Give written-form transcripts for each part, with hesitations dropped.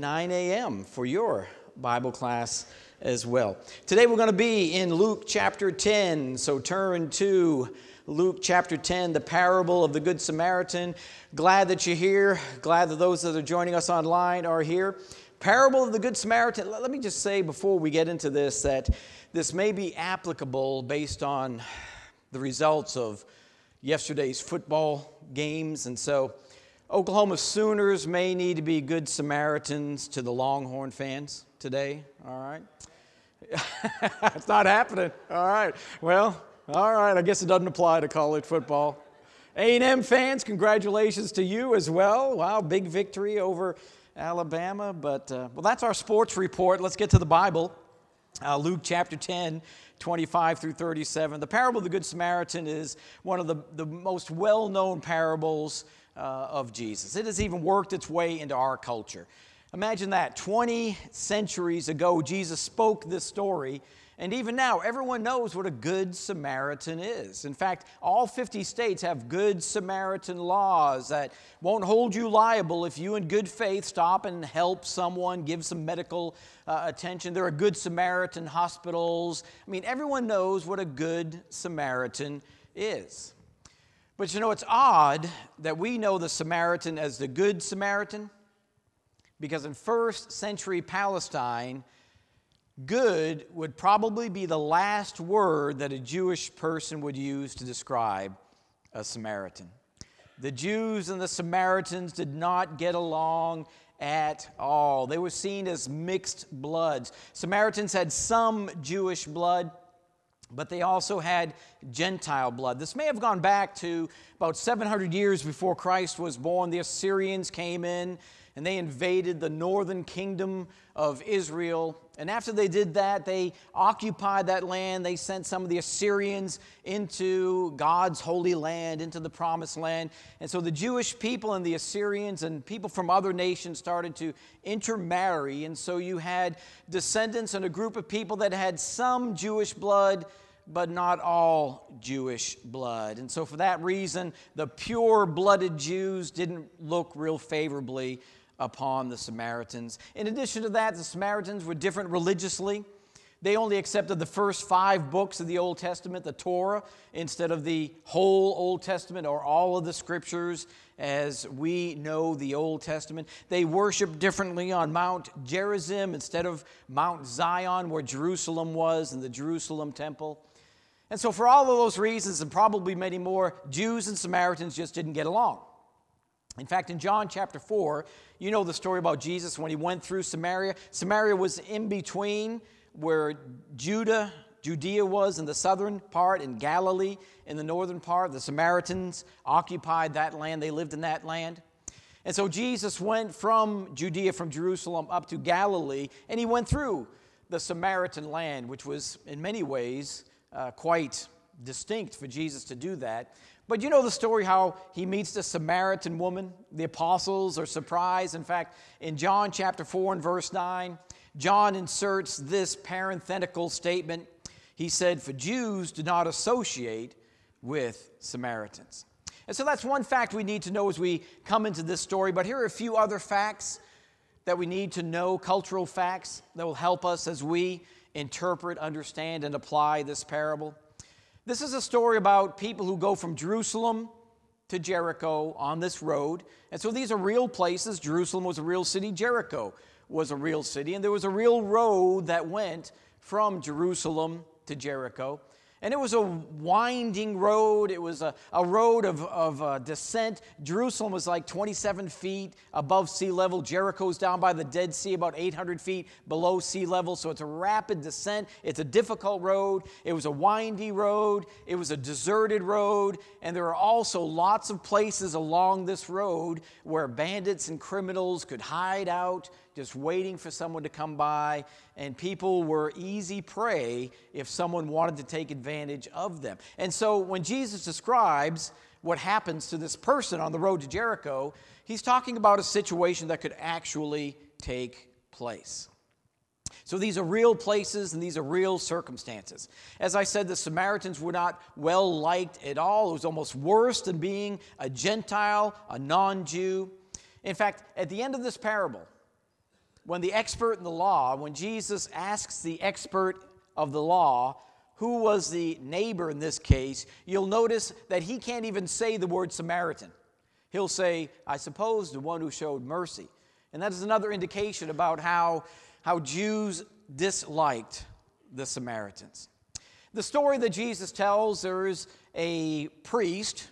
9 a.m. for your Bible class as well. Today we're going to be in Luke chapter 10, so turn to Luke chapter 10, the parable of the Good Samaritan. Glad that you're here. Glad that those that are joining us online are here. Parable of the Good Samaritan. Let me just say before we get into this that this may be applicable based on the results of yesterday's football games. And so Oklahoma Sooners may need to be good Samaritans to the Longhorn fans today. All right. It's not happening. All right. Well, all right. I guess it doesn't apply to college football. A&M fans, congratulations to you as well. Wow, big victory over Alabama. But, well, that's our sports report. Let's get to the Bible. Luke chapter 10, 25 through 37. The parable of the Good Samaritan is one of the most well-known parables of Jesus. It has even worked its way into our culture. Imagine that. 20 centuries ago, Jesus spoke this story, and even now, everyone knows what a Good Samaritan is. In fact, all 50 states have Good Samaritan laws that won't hold you liable if you in good faith stop and help someone, give some medical attention. There are Good Samaritan hospitals. I mean, everyone knows what a Good Samaritan is. But you know, it's odd that we know the Samaritan as the Good Samaritan, because in first century Palestine, good would probably be the last word that a Jewish person would use to describe a Samaritan. The Jews and the Samaritans did not get along at all. They were seen as mixed bloods. Samaritans had some Jewish blood, but they also had Gentile blood. This may have gone back to about 700 years before Christ was born. The Assyrians came in and they invaded the northern kingdom of Israel. And after they did that, they occupied that land. They sent some of the Assyrians into God's holy land, into the promised land. And so the Jewish people and the Assyrians and people from other nations started to intermarry. And so you had descendants and a group of people that had some Jewish blood, but not all Jewish blood. And so for that reason, the pure-blooded Jews didn't look real favorably upon the Samaritans. In addition to that, the Samaritans were different religiously. They only accepted the first 5 books of the Old Testament, the Torah, instead of the whole Old Testament or all of the Scriptures as we know the Old Testament. They worshiped differently on Mount Gerizim instead of Mount Zion, where Jerusalem was, in the Jerusalem temple. And so for all of those reasons, and probably many more, Jews and Samaritans just didn't get along. In fact, in John chapter 4, you know the story about Jesus when he went through Samaria. Samaria was in between where Judea was in the southern part, and Galilee in the northern part. The Samaritans occupied that land. They lived in that land. And so Jesus went from Judea, from Jerusalem, up to Galilee, and he went through the Samaritan land, which was in many ways quite distinct for Jesus to do that. But you know the story how he meets the Samaritan woman. The apostles are surprised. In fact, in John chapter 4 and verse 9, John inserts this parenthetical statement. He said, "For Jews do not associate with Samaritans." And so that's one fact we need to know as we come into this story. But here are a few other facts that we need to know, cultural facts that will help us as we interpret, understand, and apply this parable. This is a story about people who go from Jerusalem to Jericho on this road. And so these are real places. Jerusalem was a real city. Jericho was a real city. And there was a real road that went from Jerusalem to Jericho. And it was a winding road. It was a road of descent. Jerusalem was like 27 feet above sea level. Jericho's down by the Dead Sea, about 800 feet below sea level. So it's a rapid descent. It's a difficult road. It was a windy road. It was a deserted road. And there are also lots of places along this road where bandits and criminals could hide out, just waiting for someone to come by, and people were easy prey if someone wanted to take advantage of them. And so when Jesus describes what happens to this person on the road to Jericho, he's talking about a situation that could actually take place. So these are real places and these are real circumstances. As I said, the Samaritans were not well liked at all. It was almost worse than being a Gentile, a non-Jew. In fact, at the end of this parable, when the expert in the law, when Jesus asks the expert of the law, who was the neighbor in this case, you'll notice that he can't even say the word Samaritan. He'll say, I suppose, the one who showed mercy. And that is another indication about how Jews disliked the Samaritans. The story that Jesus tells, there is a priest,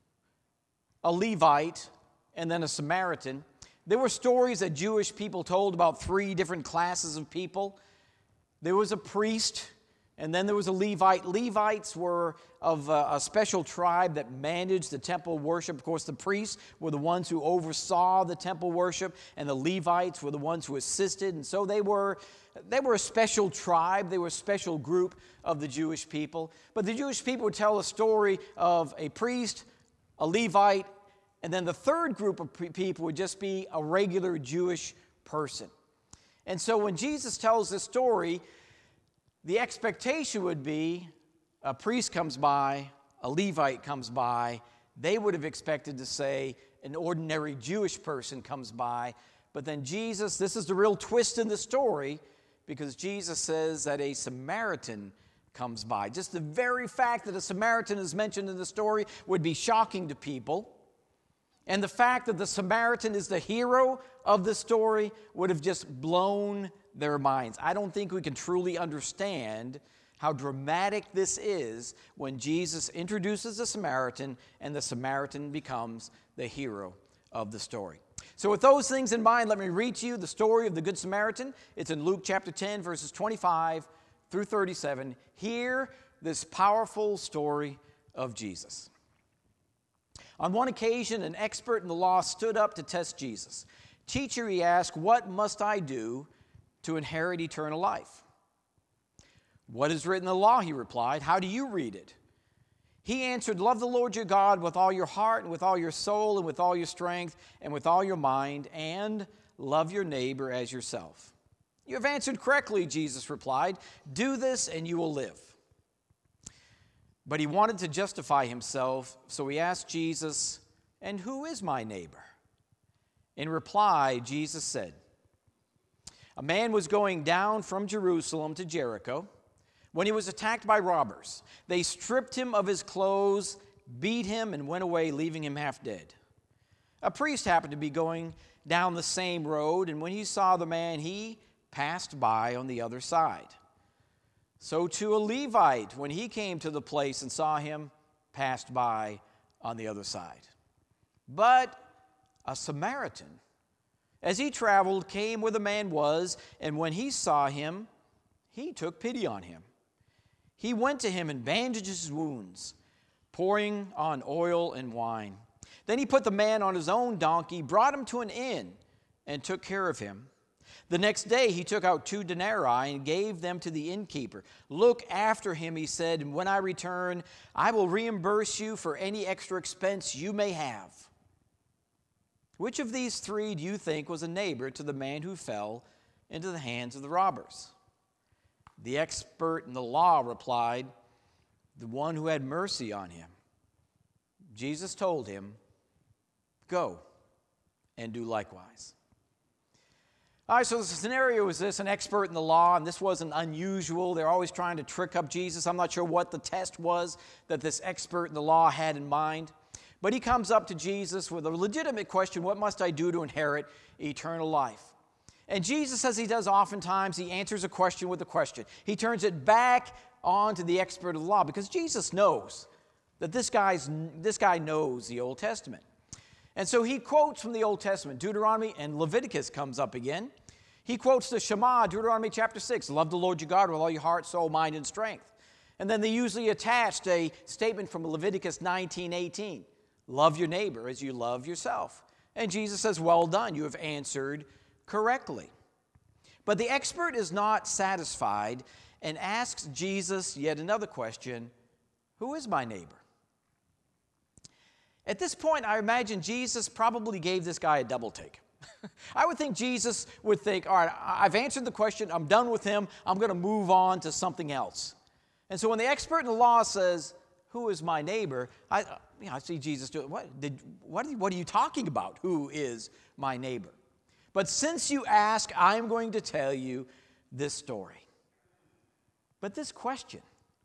a Levite, and then a Samaritan. There were stories that Jewish people told about three different classes of people. There was a priest, and then there was a Levite. Levites were of a special tribe that managed the temple worship. Of course, the priests were the ones who oversaw the temple worship, and the Levites were the ones who assisted. And so they were a special tribe. They were a special group of the Jewish people. But the Jewish people would tell a story of a priest, a Levite, and then the third group of people would just be a regular Jewish person. And so when Jesus tells this story, the expectation would be a priest comes by, a Levite comes by. They would have expected to say an ordinary Jewish person comes by. But then Jesus, this is the real twist in the story, because Jesus says that a Samaritan comes by. Just the very fact that a Samaritan is mentioned in the story would be shocking to people. And the fact that the Samaritan is the hero of the story would have just blown their minds. I don't think we can truly understand how dramatic this is when Jesus introduces the Samaritan and the Samaritan becomes the hero of the story. So with those things in mind, let me read to you the story of the Good Samaritan. It's in Luke chapter 10, verses 25 through 37. Hear this powerful story of Jesus. On one occasion, an expert in the law stood up to test Jesus. Teacher, he asked, what must I do to inherit eternal life? What is written in the law, he replied. How do you read it? He answered, love the Lord your God with all your heart and with all your soul and with all your strength and with all your mind, and love your neighbor as yourself. You have answered correctly, Jesus replied. Do this and you will live. But he wanted to justify himself, so he asked Jesus, and who is my neighbor? In reply, Jesus said, a man was going down from Jerusalem to Jericho when he was attacked by robbers. They stripped him of his clothes, beat him, and went away, leaving him half dead. A priest happened to be going down the same road, and when he saw the man, he passed by on the other side. So too a Levite, when he came to the place and saw him, passed by on the other side. But a Samaritan, as he traveled, came where the man was, and when he saw him, he took pity on him. He went to him and bandaged his wounds, pouring on oil and wine. Then he put the man on his own donkey, brought him to an inn, and took care of him. The next day he took out 2 denarii and gave them to the innkeeper. Look after him, he said, and when I return, I will reimburse you for any extra expense you may have. Which of these 3 do you think was a neighbor to the man who fell into the hands of the robbers? The expert in the law replied, the one who had mercy on him. Jesus told him, go and do likewise. All right, so the scenario is this, an expert in the law, and this wasn't unusual. They're always trying to trick up Jesus. I'm not sure what the test was that this expert in the law had in mind. But he comes up to Jesus with a legitimate question, what must I do to inherit eternal life? And Jesus, as he does oftentimes, he answers a question with a question. He turns it back on to the expert of the law because Jesus knows that this guy knows the Old Testament. And so he quotes from the Old Testament. Deuteronomy and Leviticus comes up again. He quotes the Shema, Deuteronomy chapter 6, love the Lord your God with all your heart, soul, mind, and strength. And then they usually attached a statement from Leviticus 19:18. Love your neighbor as you love yourself. And Jesus says, well done, you have answered correctly. But the expert is not satisfied and asks Jesus yet another question, who is my neighbor? At this point, I imagine Jesus probably gave this guy a double take. I would think Jesus would think, all right, I've answered the question, I'm done with him, I'm going to move on to something else. And so when the expert in the law says, who is my neighbor, I see Jesus do it. What are you talking about? Who is my neighbor? But since you ask, I'm going to tell you this story. But this question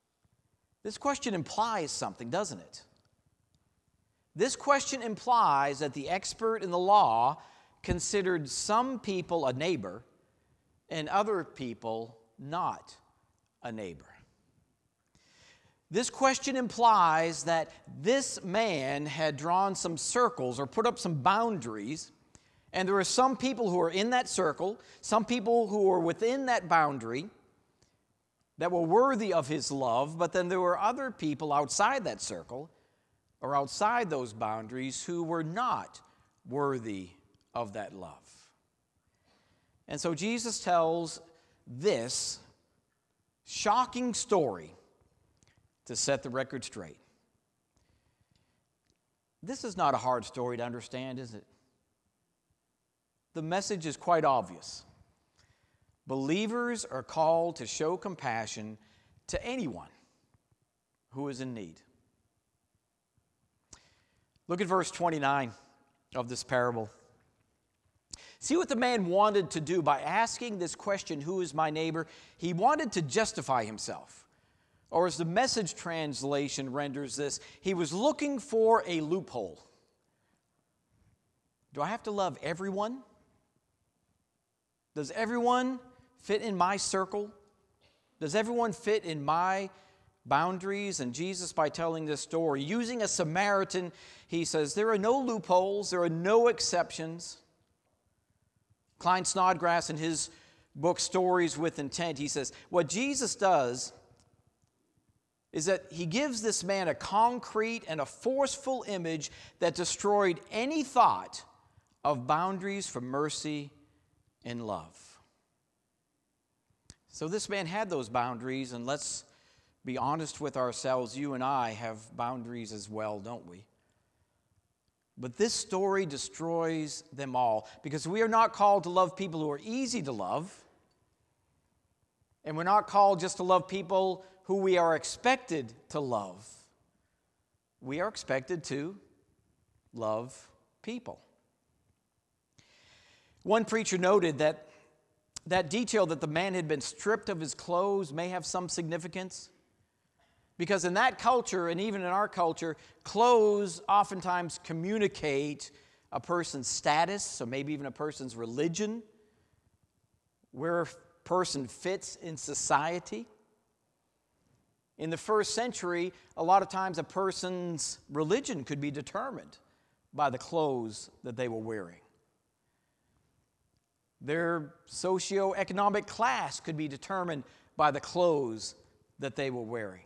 implies something, doesn't it? This question implies that the expert in the law considered some people a neighbor and other people not a neighbor. This question implies that this man had drawn some circles or put up some boundaries, and there are some people who are in that circle, some people who are within that boundary that were worthy of his love, but then there were other people outside that circle or outside those boundaries who were not worthy of that love. And so Jesus tells this shocking story to set the record straight. This is not a hard story to understand, is it? The message is quite obvious. Believers are called to show compassion to anyone who is in need. Look at verse 29 of this parable. See what the man wanted to do by asking this question, who is my neighbor? He wanted to justify himself. Or as the Message translation renders this, he was looking for a loophole. Do I have to love everyone? Does everyone fit in my circle? Does everyone fit in my boundaries? And Jesus, by telling this story, using a Samaritan, he says, there are no loopholes, there are no exceptions. Klein Snodgrass, in his book, Stories with Intent, he says, what Jesus does is that he gives this man a concrete and a forceful image that destroyed any thought of boundaries for mercy and love. So this man had those boundaries, and let's be honest with ourselves, you and I have boundaries as well, don't we? But this story destroys them all, because we are not called to love people who are easy to love, and we're not called just to love people who we are expected to love. We are expected to love people. One preacher noted that detail that the man had been stripped of his clothes may have some significance, because in that culture, and even in our culture, clothes oftentimes communicate a person's status, or maybe even a person's religion, where a person fits in society. In the first century, a lot of times a person's religion could be determined by the clothes that they were wearing. Their socioeconomic class could be determined by the clothes that they were wearing.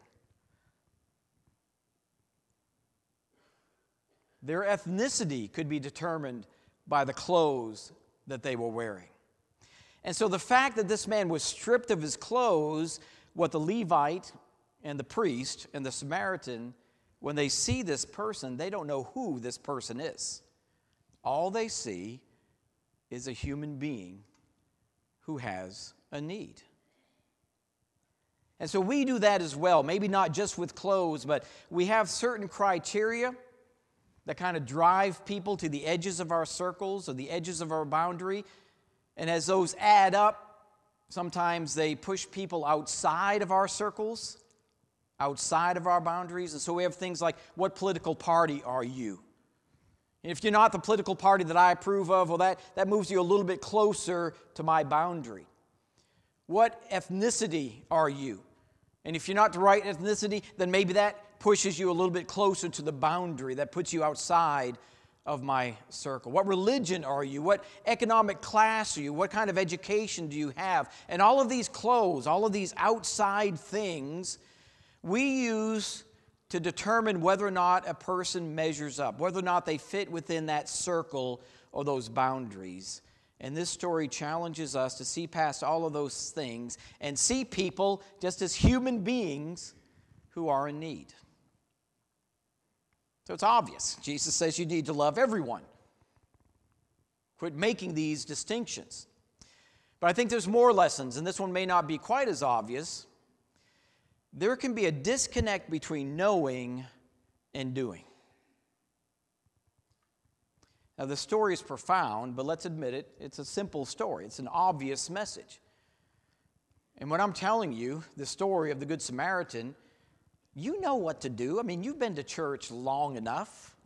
Their ethnicity could be determined by the clothes that they were wearing. And so the fact that this man was stripped of his clothes, what the Levite and the priest and the Samaritan, when they see this person, they don't know who this person is. All they see is a human being who has a need. And so we do that as well, maybe not just with clothes, but we have certain criteria that kind of drive people to the edges of our circles or the edges of our boundary. And as those add up, sometimes they push people outside of our circles, outside of our boundaries. And so we have things like, what political party are you? And if you're not the political party that I approve of, well, that moves you a little bit closer to my boundary. What ethnicity are you? And if you're not the right ethnicity, then maybe that pushes you a little bit closer to the boundary, that puts you outside of my circle. What religion are you? What economic class are you? What kind of education do you have? And all of these clothes, all of these outside things, we use to determine whether or not a person measures up, whether or not they fit within that circle or those boundaries. And this story challenges us to see past all of those things and see people just as human beings who are in need. So it's obvious. Jesus says you need to love everyone. Quit making these distinctions. But I think there's more lessons, and this one may not be quite as obvious. There can be a disconnect between knowing and doing. Now, the story is profound, but let's admit it, it's a simple story. It's an obvious message. And when I'm telling you the story of the Good Samaritan, you know what to do. I mean, you've been to church long enough.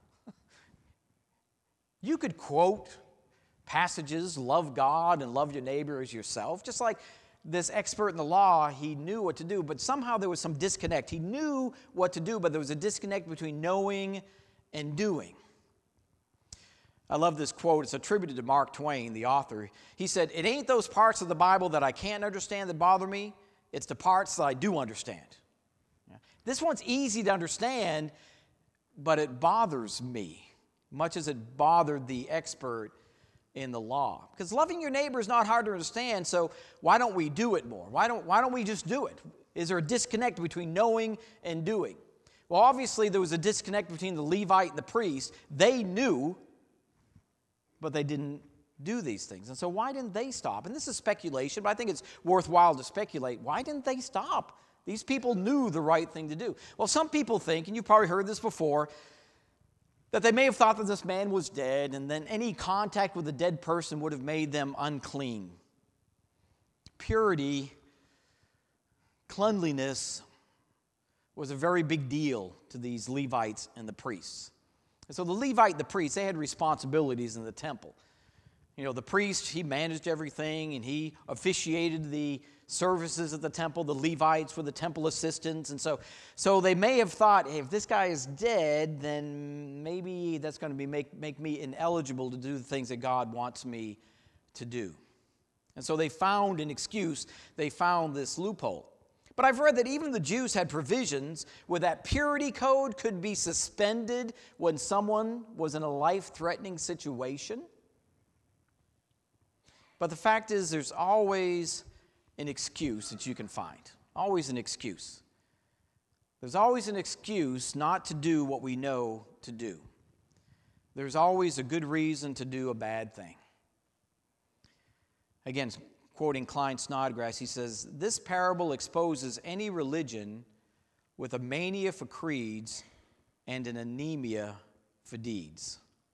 You could quote passages, love God and love your neighbor as yourself. Just like this expert in the law, he knew what to do, but somehow there was some disconnect. He knew what to do, but there was a disconnect between knowing and doing. I love this quote. It's attributed to Mark Twain, the author. He said, "It ain't those parts of the Bible that I can't understand that bother me. It's the parts that I do understand." This one's easy to understand, but it bothers me, much as it bothered the expert in the law. Because loving your neighbor is not hard to understand, so why don't we do it more? Why don't we just do it? Is there a disconnect between knowing and doing? Well, obviously there was a disconnect between the Levite and the priest. They knew, but they didn't do these things. And so why didn't they stop? And this is speculation, but I think it's worthwhile to speculate. Why didn't they stop? These people knew the right thing to do. Well, some people think, and you've probably heard this before, that they may have thought that this man was dead, and then any contact with a dead person would have made them unclean. Purity, cleanliness was a very big deal to these Levites and the priests. And so the Levite and the priest, they had responsibilities in the temple. You know, the priest, he managed everything, and he officiated the services at the temple. The Levites were the temple assistants. And so they may have thought, hey, if this guy is dead, then maybe that's going to make me ineligible to do the things that God wants me to do. And so they found an excuse. They found this loophole. But I've read that even the Jews had provisions where that purity code could be suspended when someone was in a life-threatening situation. But the fact is, there's always an excuse that you can find. Always an excuse. There's always an excuse not to do what we know to do. There's always a good reason to do a bad thing. Again, quoting Klein Snodgrass, he says, "This parable exposes any religion with a mania for creeds and an anemia for deeds."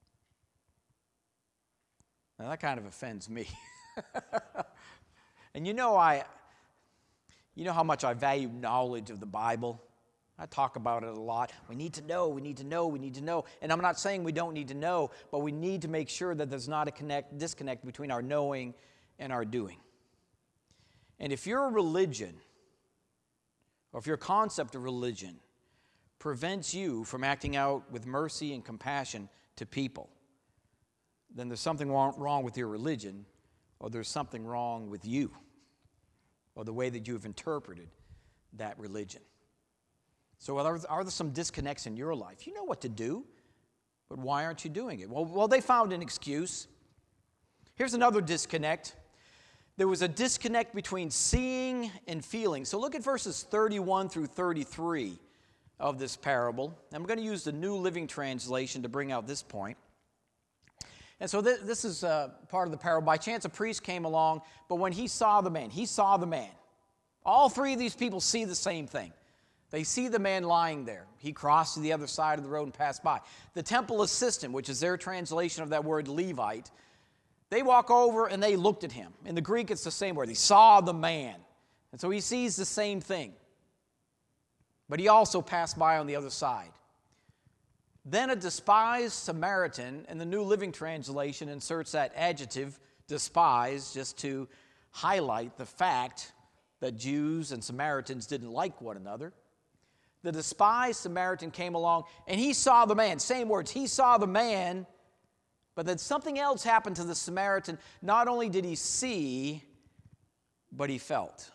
Now that kind of offends me. And you know how much I value knowledge of the Bible. I talk about it a lot. We need to know, we need to know, we need to know. And I'm not saying we don't need to know, but we need to make sure that there's not a disconnect between our knowing and our doing. And if your religion, or if your concept of religion prevents you from acting out with mercy and compassion to people, then there's something wrong with your religion, or there's something wrong with you, or the way that you've interpreted that religion. So are there some disconnects in your life? You know what to do, but why aren't you doing it? Well, they found an excuse. Here's another disconnect. There was a disconnect between seeing and feeling. So look at verses 31 through 33 of this parable. I'm going to use the New Living Translation to bring out this point. And so this is part of the parable. By chance, a priest came along, but when he saw the man. All three of these people see the same thing. They see the man lying there. He crossed to the other side of the road and passed by. The temple assistant, which is their translation of that word Levite, they walk over and they looked at him. In the Greek, it's the same word. He saw the man. And so he sees the same thing. But he also passed by on the other side. Then a despised Samaritan, and the New Living Translation inserts that adjective, despised, just to highlight the fact that Jews and Samaritans didn't like one another. The despised Samaritan came along, and he saw the man. Same words, he saw the man, but then something else happened to the Samaritan. Not only did he see, but he felt.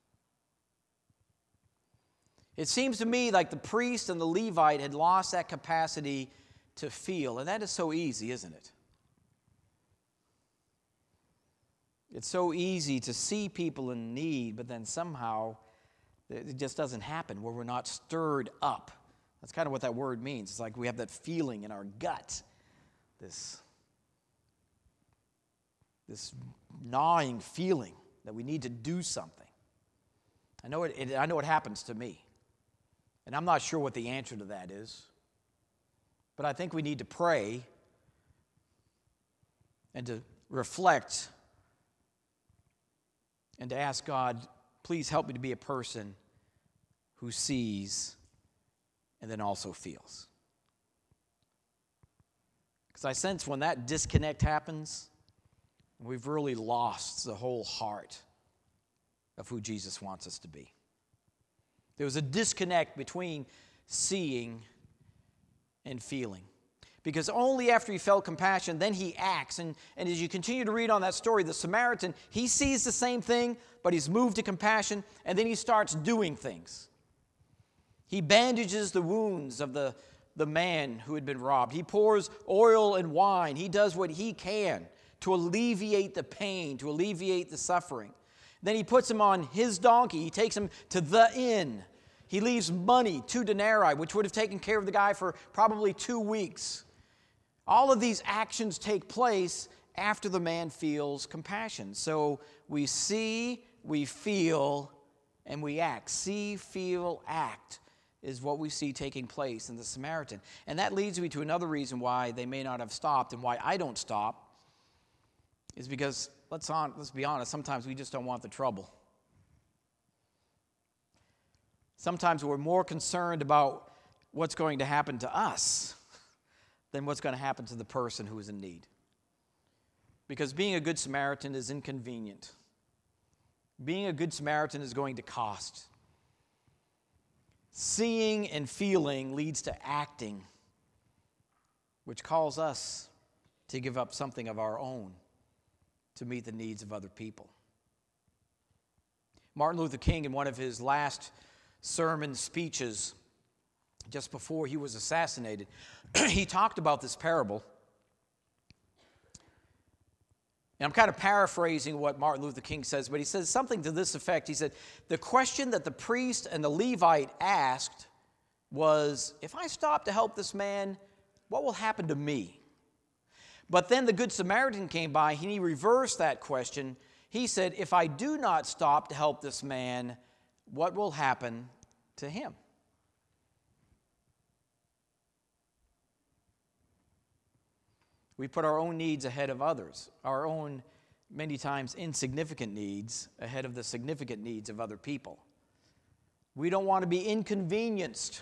It seems to me like the priest and the Levite had lost that capacity to feel, and that is so easy, isn't it? It's so easy to see people in need, but then somehow it just doesn't happen where we're not stirred up. That's kind of what that word means. It's like we have that feeling in our gut, this gnawing feeling that we need to do something. I know it happens to me. And I'm not sure what the answer to that is. But I think we need to pray and to reflect and to ask God, please help me to be a person who sees and then also feels. Because I sense when that disconnect happens, we've really lost the whole heart of who Jesus wants us to be. There was a disconnect between seeing and feeling. Because only after he felt compassion, then he acts. And as you continue to read on that story, the Samaritan, he sees the same thing, but he's moved to compassion, and then he starts doing things. He bandages the wounds of the man who had been robbed. He pours oil and wine. He does what he can to alleviate the pain, to alleviate the suffering. Then he puts him on his donkey. He takes him to the inn. He leaves money, 2 denarii, which would have taken care of the guy for probably 2 weeks. All of these actions take place after the man feels compassion. So we see, we feel, and we act. See, feel, act is what we see taking place in the Samaritan. And that leads me to another reason why they may not have stopped and why I don't stop, is because, let's be honest, sometimes we just don't want the trouble. Sometimes we're more concerned about what's going to happen to us than what's going to happen to the person who is in need. Because being a good Samaritan is inconvenient. Being a good Samaritan is going to cost. Seeing and feeling leads to acting, which calls us to give up something of our own to meet the needs of other people. Martin Luther King, in one of his last sermon speeches, just before he was assassinated, he talked about this parable. And I'm kind of paraphrasing what Martin Luther King says, but he says something to this effect. He said, the question that the priest and the Levite asked was, if I stop to help this man, what will happen to me? But then the Good Samaritan came by, and he reversed that question. He said, if I do not stop to help this man, what will happen to him? We put our own needs ahead of others, our own, many times, insignificant needs ahead of the significant needs of other people. We don't want to be inconvenienced.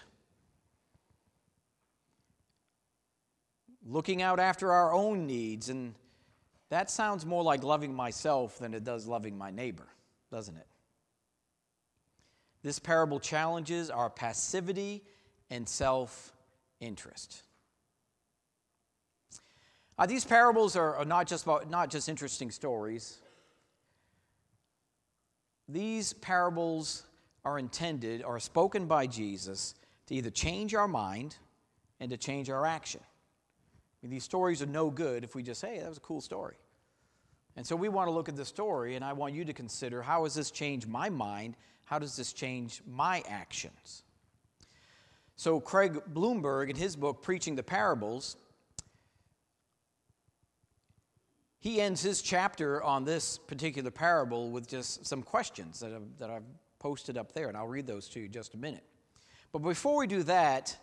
Looking out after our own needs, and that sounds more like loving myself than it does loving my neighbor, doesn't it? This parable challenges our passivity and self-interest. These parables are not just interesting stories. These parables are spoken by Jesus to either change our mind and to change our action. I mean, these stories are no good if we just say, hey, that was a cool story. And so we want to look at the story, and I want you to consider, how does this change my mind? How does this change my actions? So Craig Bloomberg, in his book, Preaching the Parables, he ends his chapter on this particular parable with just some questions that I've posted up there, and I'll read those to you in just a minute. But before we do that,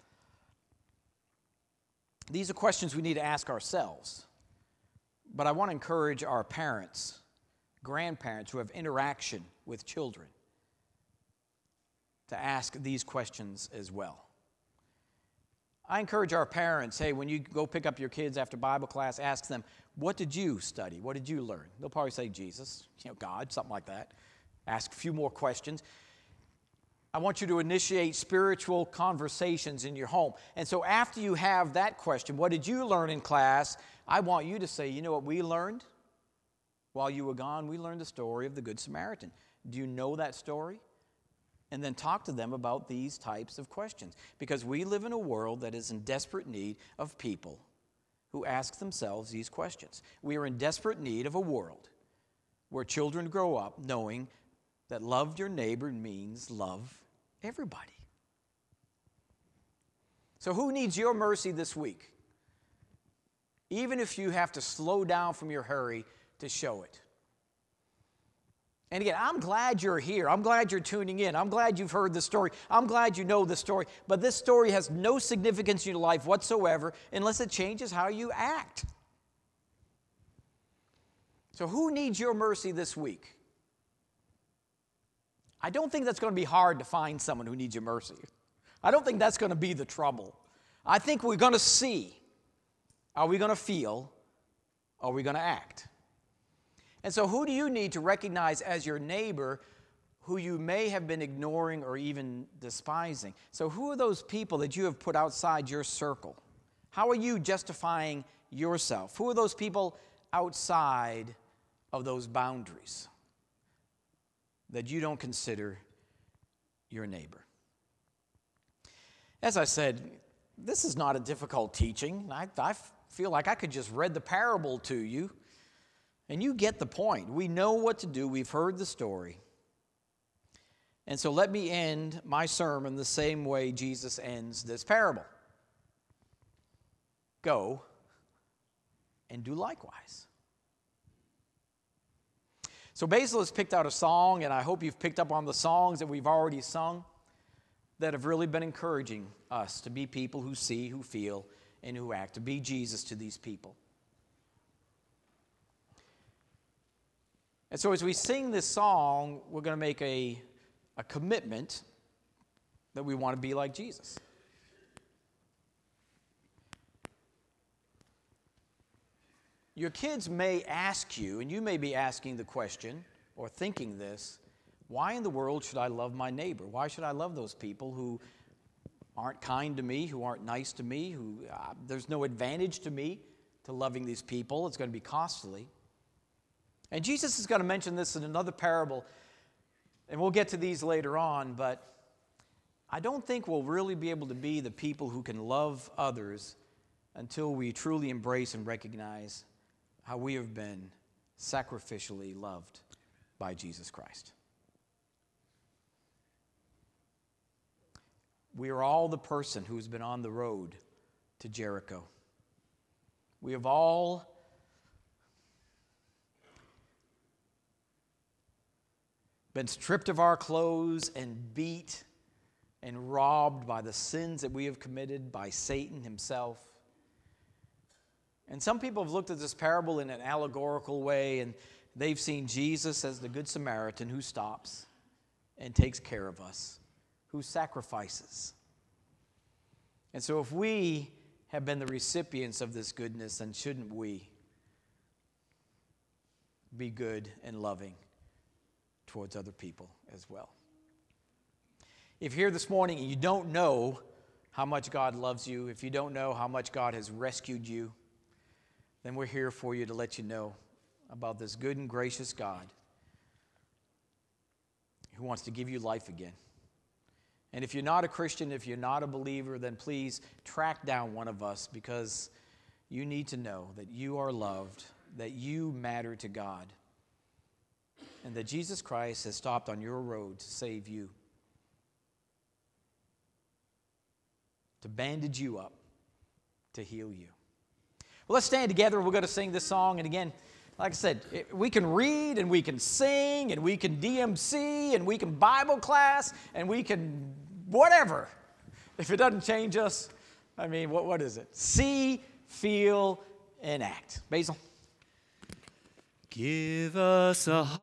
these are questions we need to ask ourselves. But I want to encourage our parents, grandparents who have interaction with children to ask these questions as well. I encourage our parents, hey, when you go pick up your kids after Bible class, ask them, what did you study? What did you learn? They'll probably say Jesus, God, something like that. Ask a few more questions. I want you to initiate spiritual conversations in your home. And so after you have that question, what did you learn in class? I want you to say, you know what we learned? While you were gone, we learned the story of the Good Samaritan. Do you know that story? And then talk to them about these types of questions. Because we live in a world that is in desperate need of people who ask themselves these questions. We are in desperate need of a world where children grow up knowing that love your neighbor means love everybody. So who needs your mercy this week? Even if you have to slow down from your hurry to show it. And again, I'm glad you're here. I'm glad you're tuning in. I'm glad you've heard the story. I'm glad you know the story. But this story has no significance in your life whatsoever unless it changes how you act. So who needs your mercy this week? I don't think that's going to be hard to find someone who needs your mercy. I don't think that's going to be the trouble. I think we're going to see. Are we going to feel? Are we going to act? And so who do you need to recognize as your neighbor who you may have been ignoring or even despising? So who are those people that you have put outside your circle? How are you justifying yourself? Who are those people outside of those boundaries that you don't consider your neighbor? As I said, this is not a difficult teaching. I feel like I could just read the parable to you, and you get the point. We know what to do. We've heard the story. And so let me end my sermon the same way Jesus ends this parable. Go and do likewise. So Basil has picked out a song, and I hope you've picked up on the songs that we've already sung that have really been encouraging us to be people who see, who feel, and who act, to be Jesus to these people. And so as we sing this song, we're going to make a commitment that we want to be like Jesus. Your kids may ask you, and you may be asking the question or thinking this, why in the world should I love my neighbor? Why should I love those people who aren't kind to me, who aren't nice to me, who there's no advantage to me to loving these people? It's going to be costly. And Jesus is going to mention this in another parable, and we'll get to these later on, but I don't think we'll really be able to be the people who can love others until we truly embrace and recognize how we have been sacrificially loved by Jesus Christ. We are all the person who's been on the road to Jericho. We have all been stripped of our clothes and beat and robbed by the sins that we have committed, by Satan himself. And some people have looked at this parable in an allegorical way, and they've seen Jesus as the Good Samaritan who stops and takes care of us, who sacrifices. And so if we have been the recipients of this goodness, then shouldn't we be good and loving towards other people as well? If you're here this morning and you don't know how much God loves you, if you don't know how much God has rescued you, then we're here for you to let you know about this good and gracious God who wants to give you life again. And if you're not a Christian, if you're not a believer, then please track down one of us, because you need to know that you are loved, that you matter to God, and that Jesus Christ has stopped on your road to save you, to bandage you up, to heal you. Well, let's stand together. We're going to sing this song. And again, like I said, we can read and we can sing and we can DMC and we can Bible class and we can whatever. If it doesn't change us, I mean, what is it? See, feel, and act. Basil. Give us a